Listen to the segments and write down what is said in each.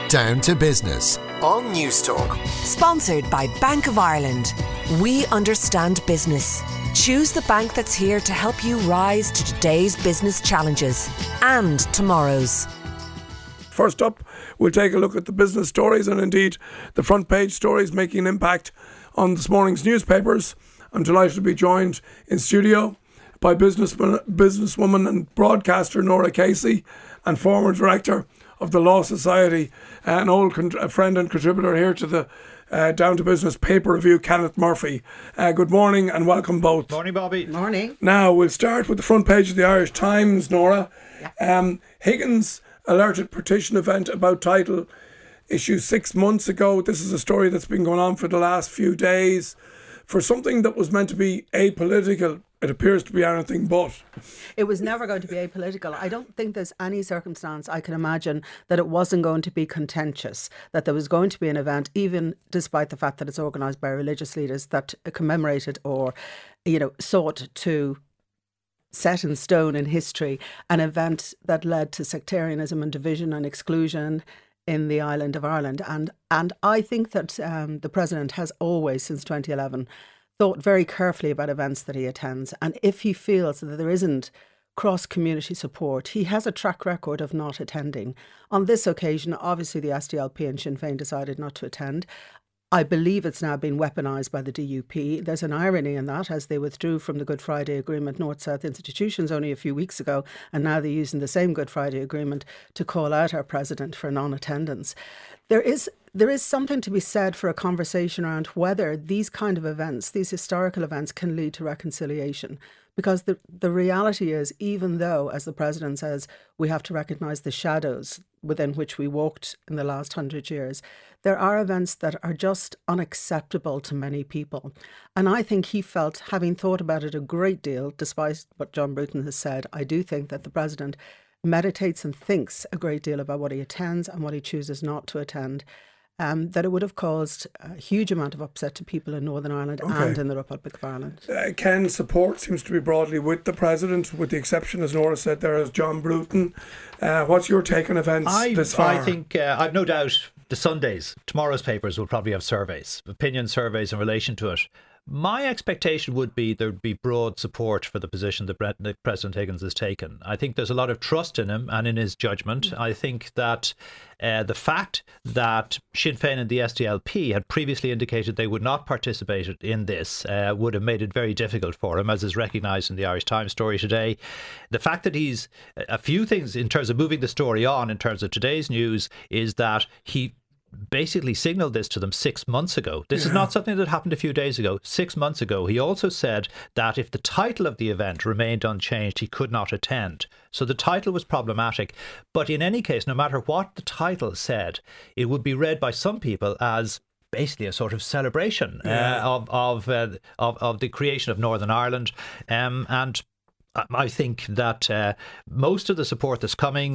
Down to Business on Newstalk. Sponsored by Bank of Ireland. We understand business. Choose the bank that's here to help you rise to today's business challenges and tomorrow's. First up, we'll take a look at the business stories and indeed the front page stories making an impact on this morning's newspapers. I'm delighted to be joined in studio by businesswoman and broadcaster Nora Casey and former director of the Law Society, an old friend and contributor here to the Down to Business paper review, Kenneth Murphy. Good morning and welcome both. Morning, Bobby. Morning. Now, we'll start with the front page of the Irish Times, Nora. Yeah. Higgins alerted petition event about title issued 6 months ago. This is a story that's been going on for the last few days. For something that was meant to be apolitical, it appears to be anything but. It was never going to be apolitical. I don't think there's any circumstance I can imagine that it wasn't going to be contentious, that there was going to be an event, even despite the fact that it's organised by religious leaders, that commemorated or, sought to set in stone in history an event that led to sectarianism and division and exclusion in the island of Ireland. And I think that the President has always, since 2011, thought very carefully about events that he attends. And if he feels that there isn't cross-community support, he has a track record of not attending. On this occasion, obviously the SDLP and Sinn Féin decided not to attend. I believe it's now been weaponised by the DUP. There's an irony in that, as they withdrew from the Good Friday Agreement North-South institutions only a few weeks ago, and now they're using the same Good Friday Agreement to call out our President for non-attendance. There is something to be said for a conversation around whether these kind of events, these historical events, can lead to reconciliation. Because the reality is, even though, as the President says, we have to recognise the shadows within which we walked in the last 100 years, there are events that are just unacceptable to many people. And I think he felt, having thought about it a great deal, despite what John Bruton has said, I do think that the President meditates and thinks a great deal about what he attends and what he chooses not to attend. That it would have caused a huge amount of upset to people in Northern Ireland and in the Republic of Ireland. Ken, support seems to be broadly with the President, with the exception, as Nora said there, as John Bruton. What's your take on events this far? I think, I've no doubt the Sundays, tomorrow's papers will probably have surveys, opinion surveys in relation to it. My expectation would be there'd be broad support for the position that President Higgins has taken. I think there's a lot of trust in him and in his judgment. I think that the fact that Sinn Féin and the SDLP had previously indicated they would not participate in this would have made it very difficult for him, as is recognised in the Irish Times story today. The fact that he's a few things in terms of moving the story on in terms of today's news is that he basically signalled this to them 6 months ago. This is not something that happened a few days ago. 6 months ago, he also said that if the title of the event remained unchanged, he could not attend. So the title was problematic. But in any case, no matter what the title said, it would be read by some people as basically a sort of celebration of the creation of Northern Ireland, and I think that most of the support that's coming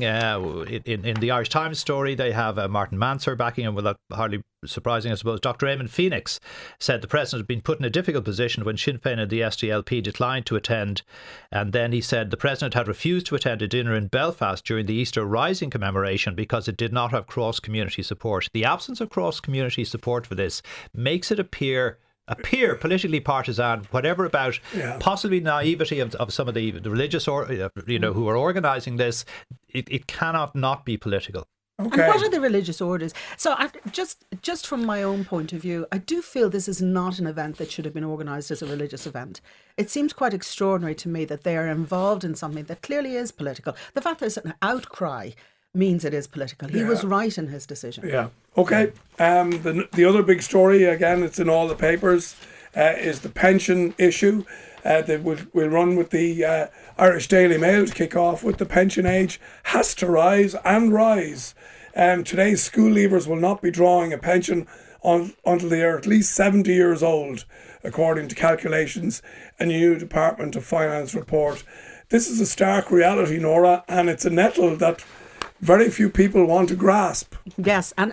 in the Irish Times story, they have Martin Manser backing him, without hardly surprising, I suppose. Dr. Eamon Phoenix said the President had been put in a difficult position when Sinn Féin and the SDLP declined to attend. And then he said the President had refused to attend a dinner in Belfast during the Easter Rising commemoration because it did not have cross-community support. The absence of cross-community support for this makes it appear politically partisan, whatever about possibly naivety of some of the religious who are organising this. It cannot not be political. Okay. And what are the religious orders? So just from my own point of view, I do feel this is not an event that should have been organised as a religious event. It seems quite extraordinary to me that they are involved in something that clearly is political. The fact there's an outcry means it is political. He was right in his decision. Yeah. Okay. The other big story, again, it's in all the papers, is the pension issue. We'll run with the Irish Daily Mail to kick off with the pension age has to rise and rise. Today's school leavers will not be drawing a pension until they are at least 70 years old, according to calculations in a new Department of Finance report. This is a stark reality, Nora, and it's a nettle that very few people want to grasp. Yes, and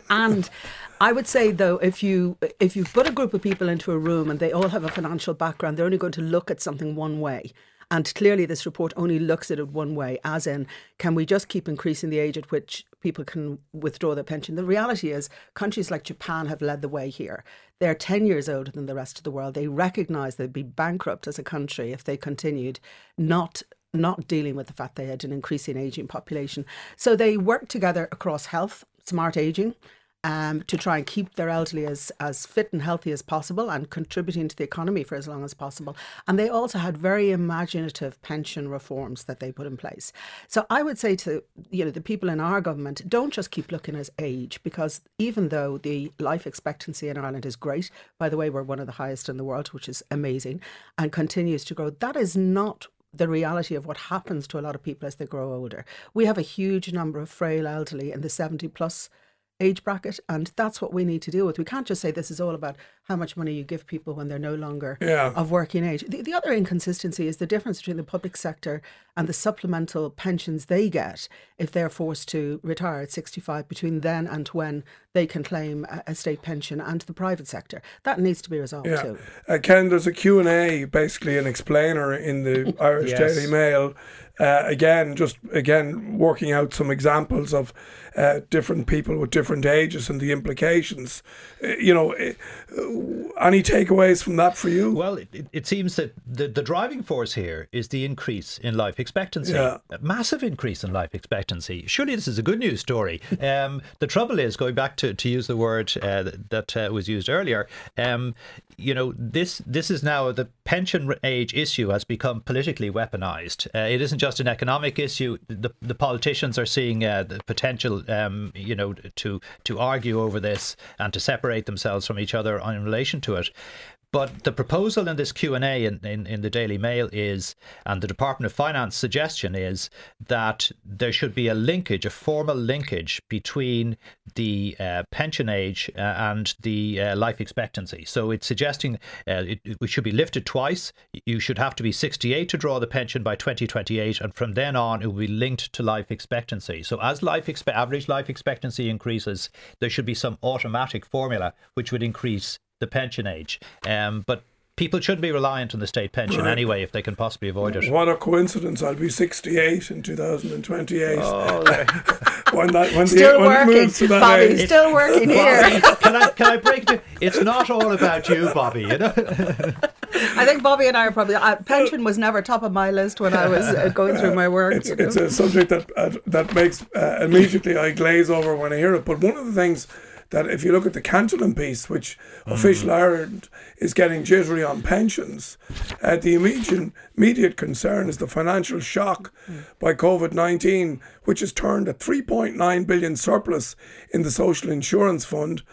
I would say, though, if you put a group of people into a room and they all have a financial background, they're only going to look at something one way. And clearly this report only looks at it one way, as in, can we just keep increasing the age at which people can withdraw their pension. The reality is countries like Japan have led the way here. They're 10 years older than the rest of the world. They recognise they'd be bankrupt as a country if they continued not dealing with the fact they had an increasing ageing population. So they work together across health, smart ageing, to try and keep their elderly as fit and healthy as possible and contributing to the economy for as long as possible. And they also had very imaginative pension reforms that they put in place. So I would say to the people in our government, don't just keep looking at age, because even though the life expectancy in Ireland is great, by the way, we're one of the highest in the world, which is amazing, and continues to grow, that is not the reality of what happens to a lot of people as they grow older. We have a huge number of frail elderly in the 70 plus age bracket, and that's what we need to deal with. We can't just say this is all about how much money you give people when they're no longer of working age. The other inconsistency is the difference between the public sector and the supplemental pensions they get if they're forced to retire at 65, between then and when they can claim a state pension, and the private sector. That needs to be resolved too. Ken, there's a Q&A, basically an explainer in the Irish Daily Mail. Again, working out some examples of different people with different ages and the implications. Any takeaways from that for you? Well, it seems that the driving force here is the increase in life expectancy. A massive increase in life expectancy. Surely this is a good news story. The trouble is, going back to use the word that was used earlier, this is now, the pension age issue has become politically weaponized. It isn't just an economic issue. The politicians are seeing the potential, to argue over this and to separate themselves from each other in relation to it. But the proposal in this Q&A in the Daily Mail is, and the Department of Finance suggestion is, that there should be a formal linkage between the pension age and the life expectancy. So it's suggesting it should be lifted twice. You should have to be 68 to draw the pension by 2028, and from then on it will be linked to life expectancy. So as average life expectancy increases, there should be some automatic formula which would increase the pension age, but people shouldn't be reliant on the state pension anyway if they can possibly avoid it. What a coincidence! I'll be 68 in 2028. Oh, when still it working, moves to that Bobby. age. Still working here. Can I break it? It's not all about you, Bobby. I think Bobby and I are probably. Pension was never top of my list when I was going through my work. It's a subject that makes immediately I glaze over when I hear it. But one of the things that, if you look at the Cantillon piece, which official Ireland is getting jittery on pensions, the immediate concern is the financial shock by COVID-19, which has turned a 3.9 billion surplus in the Social Insurance Fund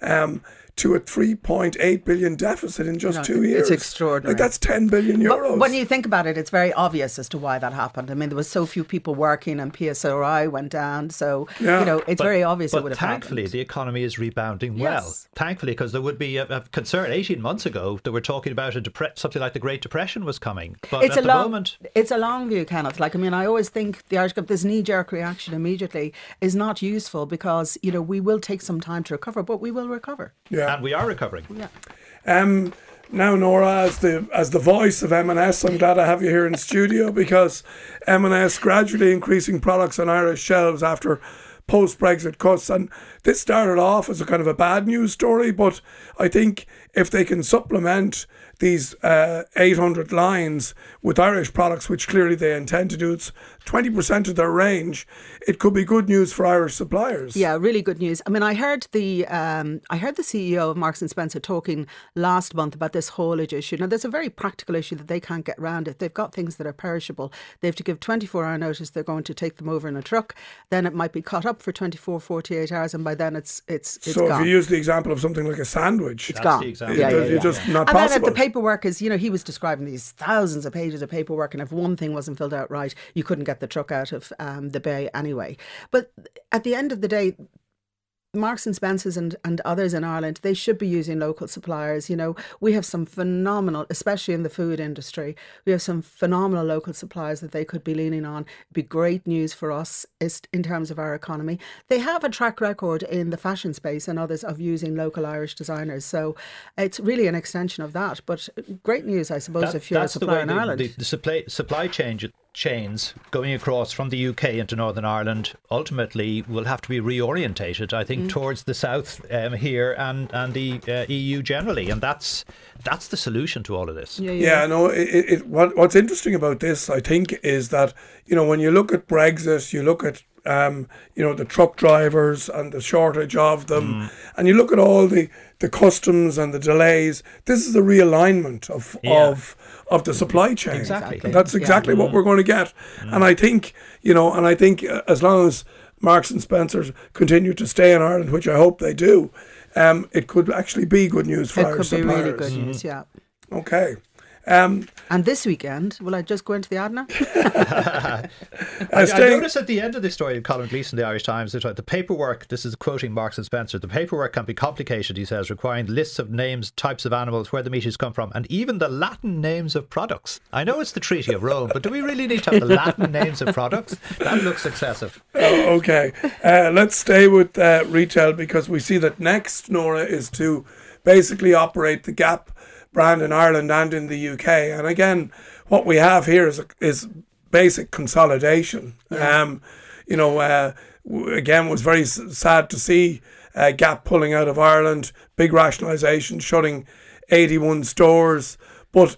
to a 3.8 billion deficit in just 2 years. It's extraordinary. Like, that's 10 billion euros. But when you think about it, it's very obvious as to why that happened. I mean, there was so few people working and PSRI went down. So, it's very obvious it would have happened. But thankfully, the economy is rebounding well. Thankfully, because there would be a concern 18 months ago that we're talking about something like the Great Depression was coming. But it's a long view, Kenneth. I always think the Irish government, this knee-jerk reaction immediately is not useful, because, we will take some time to recover, but we will recover. Yeah. And we are recovering. Yeah. Now, Nora, as the voice of M&S, I'm glad I have you here in studio, because M&S gradually increasing products on Irish shelves after post-Brexit cuts. And this started off as a kind of a bad news story, but I think if they can supplement these 800 lines with Irish products, which clearly they intend to do, it's 20% of their range, it could be good news for Irish suppliers. Yeah, really good news. I mean, I heard the CEO of Marks and Spencer talking last month about this haulage issue. Now, there's a very practical issue that they can't get around it. They've got things that are perishable. They have to give 24-hour notice they're going to take them over in a truck. Then it might be cut up for 24, 48 hours, and by then it's so gone. If you use the example of something like a sandwich, it's gone. It's just not and possible. Then if the paperwork is, he was describing these thousands of pages of paperwork, and if one thing wasn't filled out right, you couldn't get the truck out of the bay anyway. But at the end of the day, Marks and Spencers and others in Ireland, they should be using local suppliers. We have some phenomenal, especially in the food industry, we have some phenomenal local suppliers that they could be leaning on. It'd be great news for us in terms of our economy. They have a track record in the fashion space and others of using local Irish designers. So it's really an extension of that. But great news, I suppose, if you're a supplier in Ireland. The supply chain chains going across from the UK into Northern Ireland ultimately will have to be reorientated, I think, towards the south here and the EU generally, and that's the solution to all of this. What's interesting about this, I think, is that, you know, when you look at Brexit, you look at the truck drivers and the shortage of them, and you look at all the customs and the delays. This is a realignment of the supply chain. Exactly. And that's exactly what we're going to get. And I think, as long as Marks and Spencer's continue to stay in Ireland, which I hope they do, it could actually be good news for Irish suppliers. It could be really good news, yeah. Okay. And this weekend, will I just go into the ad now? I noticed at the end of this story, Colin Gleeson, the Irish Times, the paperwork, this is quoting Marks and Spencer, the paperwork can be complicated, he says, requiring lists of names, types of animals, where the meat has come from, and even the Latin names of products. I know it's the Treaty of Rome, but do we really need to have the Latin names of products? That looks excessive. Okay. Let's stay with retail, because we see that next, Nora, is to basically operate the Gap brand in Ireland and in the UK. And again, what we have here is basic consolidation. Again, was very sad to see Gap pulling out of Ireland, big rationalisation, shutting 81 stores. But,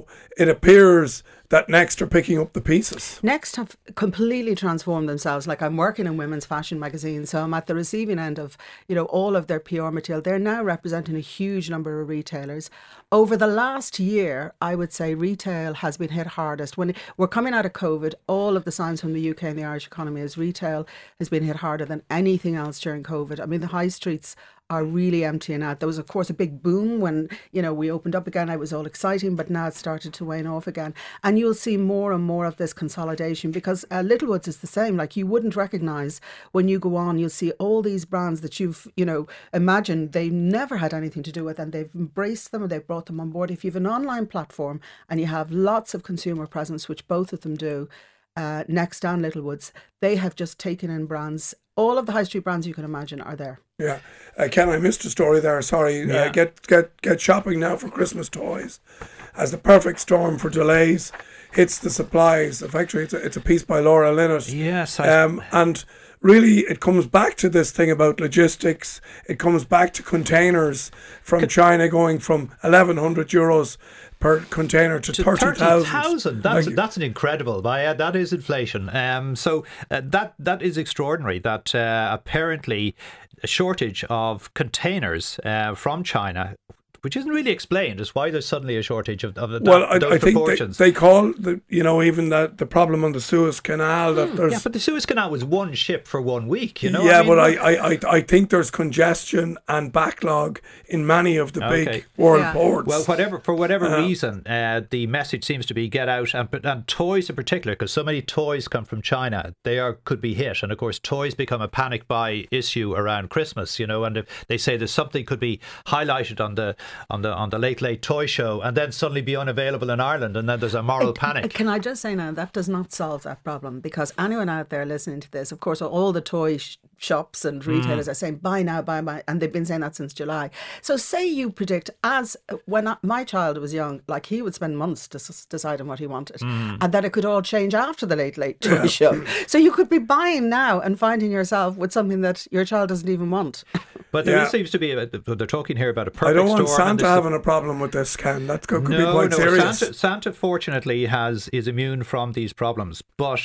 it appears that Next are picking up the pieces. Next have completely transformed themselves. Like, I'm working in women's fashion magazines, so I'm at the receiving end of, all of their PR material. They're now representing a huge number of retailers. Over the last year, I would say retail has been hit hardest. When we're coming out of COVID, all of the signs from the UK and the Irish economy is retail has been hit harder than anything else during COVID. I mean, the high streets are really emptying out. There was, of course, a big boom when, we opened up again. It was all exciting, but now it's started to wane off again. And you'll see more and more of this consolidation, because Littlewoods is the same. Like, you wouldn't recognise when you go on, you'll see all these brands that you've, imagined they never had anything to do with, and they've embraced them and they've brought them on board. If you have an online platform and you have lots of consumer presence, which both of them do, Next and Littlewoods, they have just taken in brands. All of the high street brands you can imagine are there. Yeah. Ken, I missed a story there. Sorry. Yeah. Get shopping now for Christmas toys, as the perfect storm for delays hits the supplies. Actually, it's a piece by Laura Linnett. Yes. And really, it comes back to this thing about logistics. It comes back to containers from China going from €1,100 per container to 30,000. That's an incredible. That is inflation. So that is extraordinary. That apparently a shortage of containers from China, which isn't really explained, is why there's suddenly a shortage of those proportions. Think they call even the problem on the Suez Canal that there's. Yeah, but the Suez Canal was one ship for 1 week. Yeah, but I think there's congestion and backlog in many of the big world ports. Well, for whatever reason, the message seems to be get out, and toys in particular, because so many toys come from China, could be hit, and of course toys become a panic buy issue around Christmas. And if they say there's something could be highlighted on the late toy show and then suddenly be unavailable in Ireland, and then there's a moral panic. Can I just say now, that does not solve that problem, because anyone out there listening to this, of course, all the toy shops and retailers are saying buy now, and they've been saying that since July. So say you predict, as when my child was young, like, he would spend months deciding what he wanted, and that it could all change after the late toy show. So you could be buying now and finding yourself with something that your child doesn't even want. But there seems to be they're talking here about a perfect storm. I don't want Santa having a problem with this, Ken. That could be quite serious. Santa fortunately is immune from these problems. But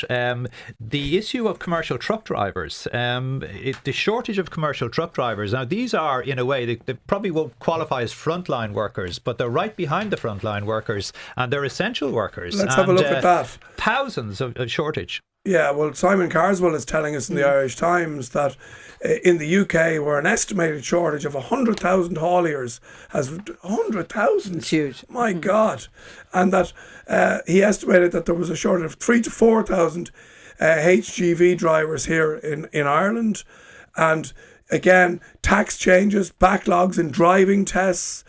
the issue of commercial truck drivers, the shortage of commercial truck drivers. Now, these are, in a way, they probably won't qualify as frontline workers, but they're right behind the frontline workers, and they're essential workers. Let's have a look at that. Thousands of shortage. Yeah, well, Simon Carswell is telling us in the Irish Times that in the UK, where an estimated shortage of 100,000 hauliers has 100,000. It's huge. My God. And that he estimated that there was a shortage of 3,000 to 4,000 HGV drivers here in Ireland. And again, tax changes, backlogs in driving tests,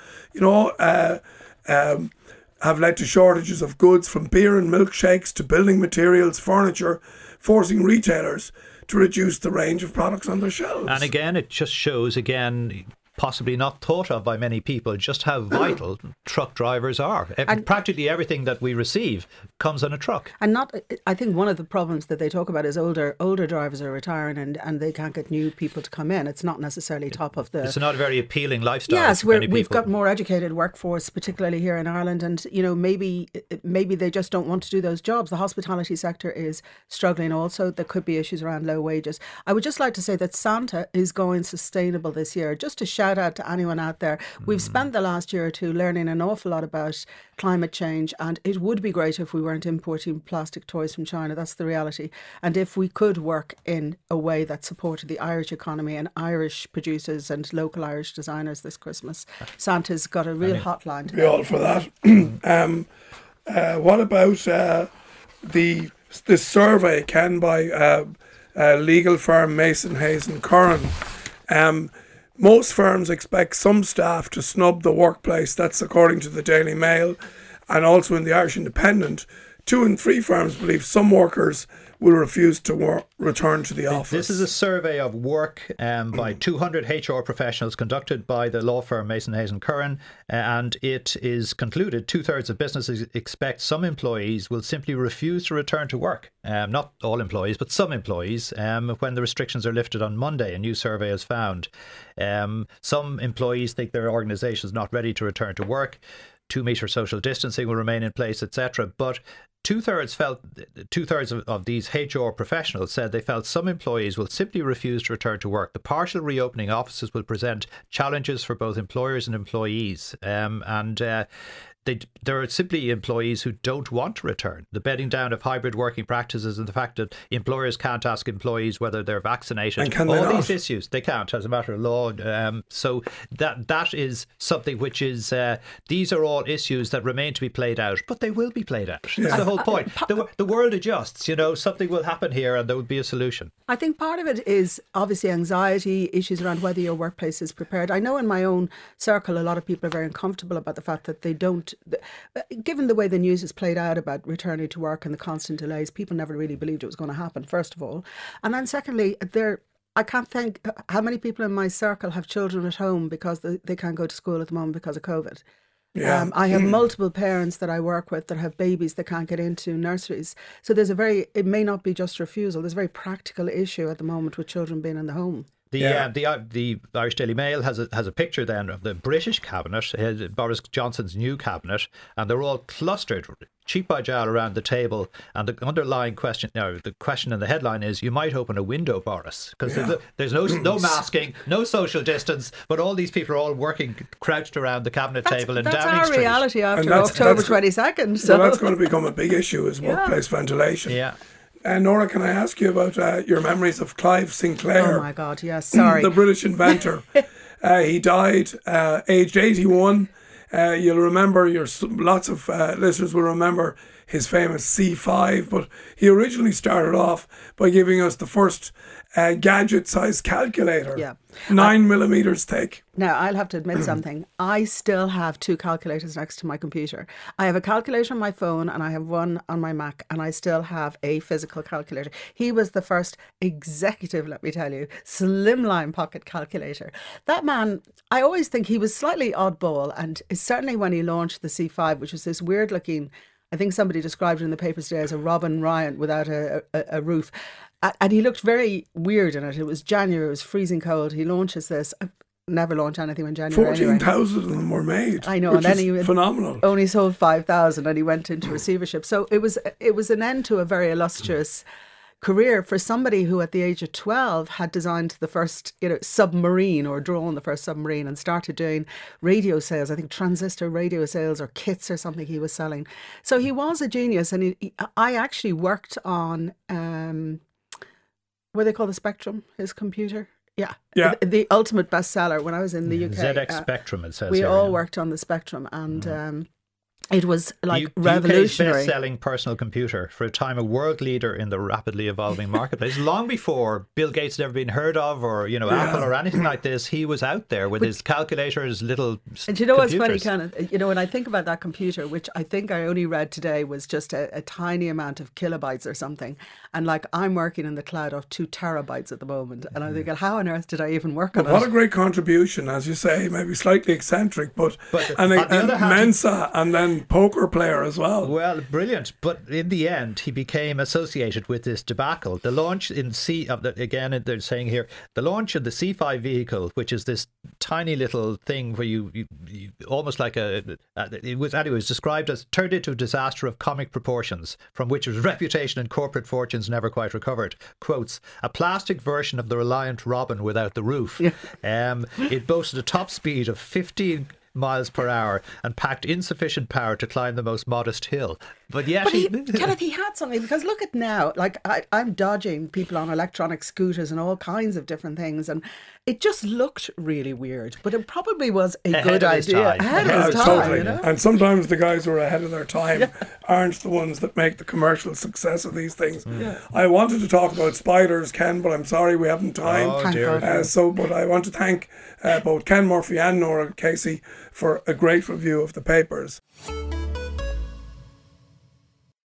have led to shortages of goods, from beer and milkshakes to building materials, furniture, forcing retailers to reduce the range of products on their shelves. And again, it just shows, possibly not thought of by many people, just how vital truck drivers are. And practically everything that we receive comes on a truck. And I think one of the problems that they talk about is older drivers are retiring and they can't get new people to come in. It's not necessarily top of the... It's not a very appealing lifestyle. Yes, for many we've people. got more educated workforce, particularly here in Ireland, and maybe they just don't want to do those jobs. The hospitality sector is struggling also. There could be issues around low wages. I would just like to say that Santa is going sustainable this year. Just to shout out to anyone out there, we've spent the last year or two learning an awful lot about climate change, and it would be great if we weren't importing plastic toys from China. That's the reality. And if we could work in a way that supported the Irish economy and Irish producers and local Irish designers this Christmas, Santa's got a real hotline. Be all for that. What about the survey, Ken, by legal firm Mason, Hayes and Curran? Most firms expect some staff to snub the workplace. That's according to the Daily Mail, and also in the Irish Independent. 2 in 3 firms believe some workers will refuse to return to the office. This is a survey of work by 200 HR professionals conducted by the law firm Mason, Hayes and Curran, and it is concluded 2/3 of businesses expect some employees will simply refuse to return to work. Not all employees, but some employees, when the restrictions are lifted on Monday, a new survey has found. Some employees think their organisation is not ready to return to work. 2-metre social distancing will remain in place, etc. But 2/3 of these HR professionals said they felt some employees will simply refuse to return to work. The partial reopening offices will present challenges for both employers and employees. There are simply employees who don't want to return. The bedding down of hybrid working practices and the fact that employers can't ask employees whether they're vaccinated. And can they not? These issues, they can't as a matter of law. So that is something which is, these are all issues that remain to be played out, but they will be played out. That's the whole point. The world adjusts, something will happen here and there will be a solution. I think part of it is obviously anxiety, issues around whether your workplace is prepared. I know in my own circle, a lot of people are very uncomfortable about the fact that they don't, given the way the news is played out about returning to work and the constant delays, people never really believed it was going to happen, first of all. And then secondly, I can't think how many people in my circle have children at home because they can't go to school at the moment because of COVID. Yeah. I have multiple parents that I work with that have babies that can't get into nurseries. So it may not be just refusal. There's a very practical issue at the moment with children being in the home. The Irish Daily Mail has a picture then of the British cabinet, Boris Johnson's new cabinet, and they're all clustered cheek by jowl around the table. And the underlying question, the question in the headline is, you might open a window, Boris, because there's no masking, no social distance, but all these people are all working crouched around the cabinet table in Downing Street. That's our reality after October 22nd. So that's going to become a big issue, is workplace ventilation. Yeah. Nora, can I ask you about your memories of Clive Sinclair? Oh my God, yes, sorry. The British inventor. He died aged 81. You'll remember, lots of listeners will remember his famous C5, but he originally started off by giving us the first gadget-sized calculator. Yeah. 9 millimeters thick. Now, I'll have to admit something. I still have 2 calculators next to my computer. I have a calculator on my phone and I have one on my Mac, and I still have a physical calculator. He was the first executive, let me tell you, slimline pocket calculator. That man, I always think he was slightly oddball, and certainly when he launched the C5, which was this weird looking, I think somebody described it in the papers today as a Robin Ryan without a roof. And he looked very weird in it. It was January, it was freezing cold. He launches this. I've never launched anything in January. 14,000 of them were made. I know, which and then is he phenomenal. Only sold 5,000 and he went into receivership. So it was an end to a very illustrious career for somebody who at the age of 12 had designed the first submarine, or drawn the first submarine, and started doing radio sales. I think transistor radio sales or kits or something he was selling. So he was a genius. And I actually worked on what they call the Spectrum, his computer. Yeah. The ultimate bestseller when I was in the UK. ZX Spectrum, it says. We here, all worked on the Spectrum, and It was like The revolutionary. UK's best-selling personal computer, for a time a world leader in the rapidly evolving marketplace. Long before Bill Gates had ever been heard of, or Apple or anything like this, he was out there with his calculator, his little And you know what's funny, computers. Kenneth? When I think about that computer, which I think I only read today was just a tiny amount of kilobytes or something, and like I'm working in the cloud of 2 terabytes at the moment, and I'm thinking, how on earth did I even work on What a it? great contribution, as you say, maybe slightly eccentric, but on the other hand, Mensa and then poker player as well. Well, brilliant. But in the end, he became associated with this debacle. The launch again, they're saying here, the launch of the C5 vehicle, which is this tiny little thing where you almost like it was described as turned into a disaster of comic proportions, from which his reputation and corporate fortunes never quite recovered. Quotes, a plastic version of the Reliant Robin without the roof. It boasted a top speed of 15 miles per hour and packed insufficient power to climb the most modest hill. But yet Kenneth, he had something, because look at now, like I'm dodging people on electronic scooters and all kinds of different things, and it just looked really weird, but it probably was a Ahead good of his idea. time. Ahead Yeah, of his time, totally. And sometimes the guys who are ahead of their time aren't the ones that make the commercial success of these things. I wanted to talk about spiders, Ken, but I'm sorry we haven't time. Oh, Thank dear. God. But I want to thank both Ken Murphy and Nora Casey for a great review of the papers.